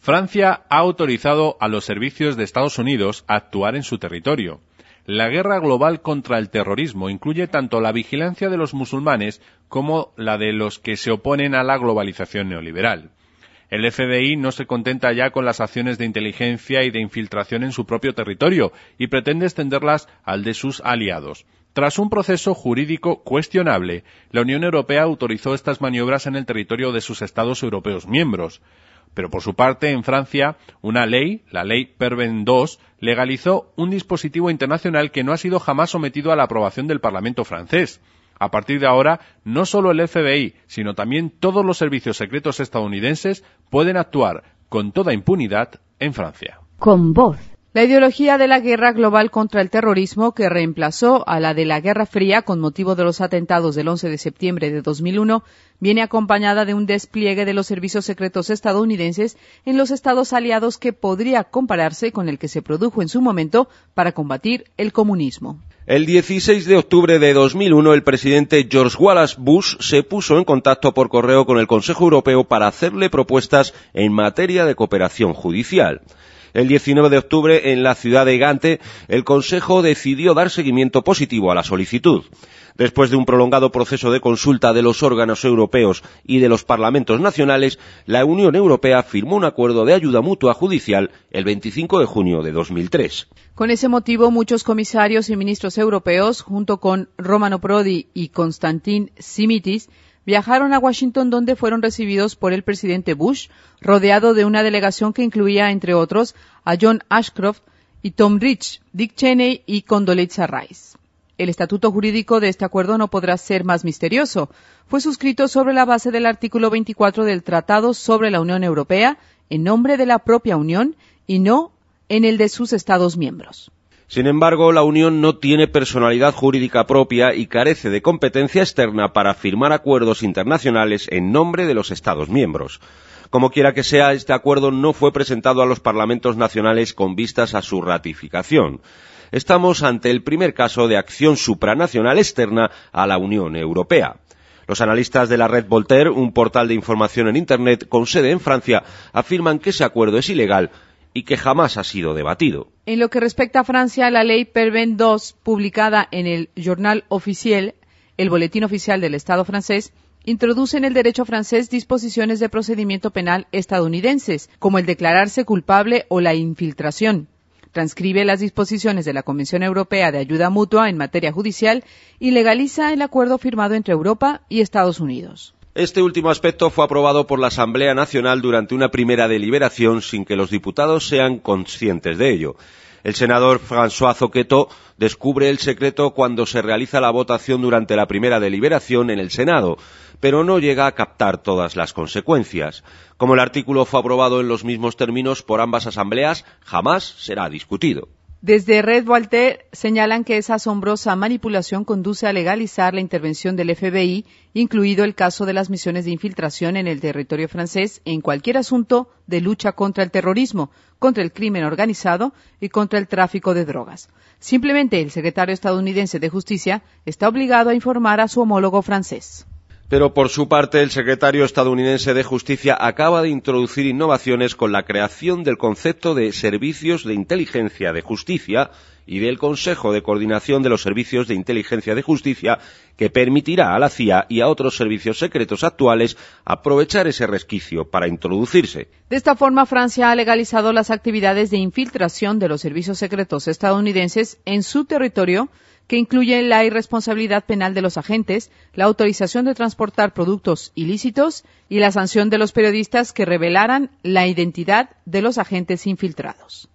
Francia ha autorizado a los servicios de Estados Unidos a actuar en su territorio. La guerra global contra el terrorismo incluye tanto la vigilancia de los musulmanes como la de los que se oponen a la globalización neoliberal. El FBI no se contenta ya con las acciones de inteligencia y de infiltración en su propio territorio y pretende extenderlas al de sus aliados. Tras un proceso jurídico cuestionable, la Unión Europea autorizó estas maniobras en el territorio de sus Estados europeos miembros. Pero por su parte, en Francia, una ley, la Ley Perben II, legalizó un dispositivo internacional que no ha sido jamás sometido a la aprobación del Parlamento francés. A partir de ahora, no solo el FBI, sino también todos los servicios secretos estadounidenses pueden actuar con toda impunidad en Francia. Con voz. La ideología de la guerra global contra el terrorismo, que reemplazó a la de la Guerra Fría con motivo de los atentados del 11 de septiembre de 2001, viene acompañada de un despliegue de los servicios secretos estadounidenses en los estados aliados que podría compararse con el que se produjo en su momento para combatir el comunismo. El 16 de octubre de 2001, el presidente George Wallace Bush se puso en contacto por correo con el Consejo Europeo para hacerle propuestas en materia de cooperación judicial. El 19 de octubre, en la ciudad de Gante, el Consejo decidió dar seguimiento positivo a la solicitud. Después de un prolongado proceso de consulta de los órganos europeos y de los parlamentos nacionales, la Unión Europea firmó un acuerdo de ayuda mutua judicial el 25 de junio de 2003. Con ese motivo, muchos comisarios y ministros europeos, junto con Romano Prodi y Konstantin Simitis, viajaron a Washington, donde fueron recibidos por el presidente Bush, rodeado de una delegación que incluía, entre otros, a John Ashcroft y Tom Rich, Dick Cheney y Condoleezza Rice. El estatuto jurídico de este acuerdo no podrá ser más misterioso. Fue suscrito sobre la base del artículo 24 del Tratado sobre la Unión Europea, en nombre de la propia Unión y no en el de sus Estados miembros. Sin embargo, la Unión no tiene personalidad jurídica propia y carece de competencia externa para firmar acuerdos internacionales en nombre de los Estados miembros. Como quiera que sea, este acuerdo no fue presentado a los parlamentos nacionales con vistas a su ratificación. Estamos ante el primer caso de acción supranacional externa a la Unión Europea. Los analistas de la red Voltaire, un portal de información en Internet con sede en Francia, afirman que ese acuerdo es ilegal y que jamás ha sido debatido. En lo que respecta a Francia, la ley Perben II, publicada en el Journal Officiel, el boletín oficial del Estado francés, introduce en el derecho francés disposiciones de procedimiento penal estadounidenses, como el declararse culpable o la infiltración. Transcribe las disposiciones de la Convención Europea de Ayuda Mutua en materia judicial y legaliza el acuerdo firmado entre Europa y Estados Unidos. Este último aspecto fue aprobado por la Asamblea Nacional durante una primera deliberación sin que los diputados sean conscientes de ello. El senador François Zoqueto descubre el secreto cuando se realiza la votación durante la primera deliberación en el Senado, pero no llega a captar todas las consecuencias. Como el artículo fue aprobado en los mismos términos por ambas asambleas, jamás será discutido. Desde Red Voltaire señalan que esa asombrosa manipulación conduce a legalizar la intervención del FBI, incluido el caso de las misiones de infiltración en el territorio francés en cualquier asunto de lucha contra el terrorismo, contra el crimen organizado y contra el tráfico de drogas. Simplemente el secretario estadounidense de Justicia está obligado a informar a su homólogo francés. Pero por su parte, el secretario estadounidense de Justicia acaba de introducir innovaciones con la creación del concepto de servicios de inteligencia de justicia y del Consejo de Coordinación de los Servicios de Inteligencia de Justicia, que permitirá a la CIA y a otros servicios secretos actuales aprovechar ese resquicio para introducirse. De esta forma, Francia ha legalizado las actividades de infiltración de los servicios secretos estadounidenses en su territorio, que incluyen la irresponsabilidad penal de los agentes, la autorización de transportar productos ilícitos y la sanción de los periodistas que revelaran la identidad de los agentes infiltrados.